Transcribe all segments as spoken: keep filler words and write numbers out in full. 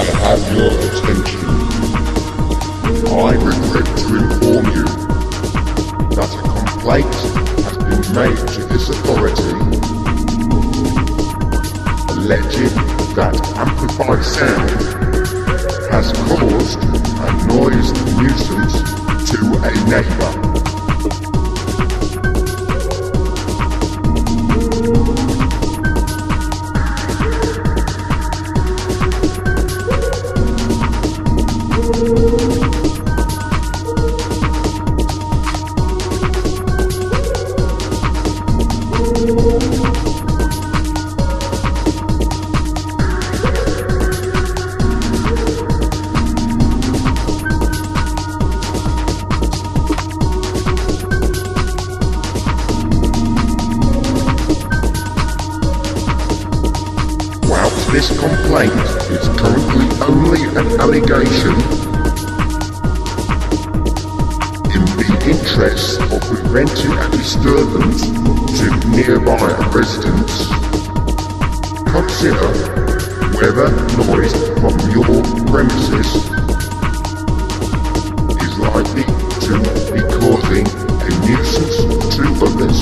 I have your attention. I regret to inform you that a complaint has been made to this authority alleging that amplified sound has caused a noise nuisance to a neighbour. This complaint is currently only an allegation in the interest of preventing a disturbance to nearby residents. Consider whether noise from your premises is likely to be causing a nuisance to others.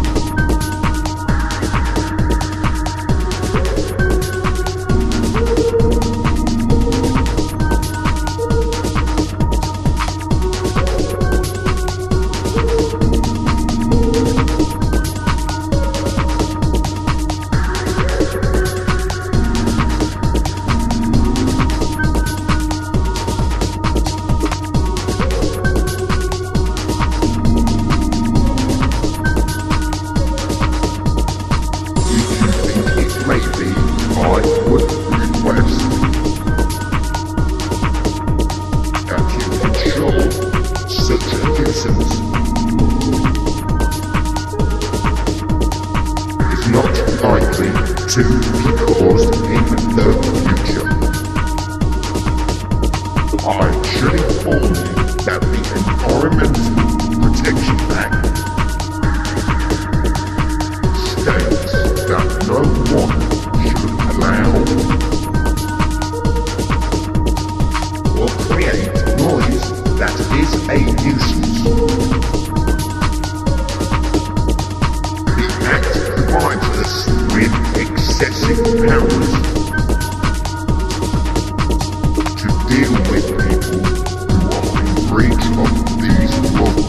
Maybe I would request that you ensure such a nuisance is not likely to be caused in the future. I should inform you that the Environmental Protection Act states that no one should allow or create noise that is a nuisance. The Act provides us with excessive powers to deal with people who are in breach of these laws.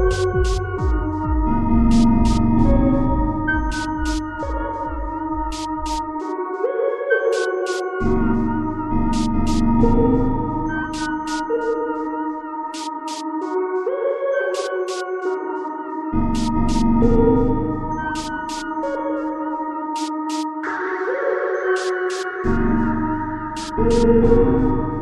You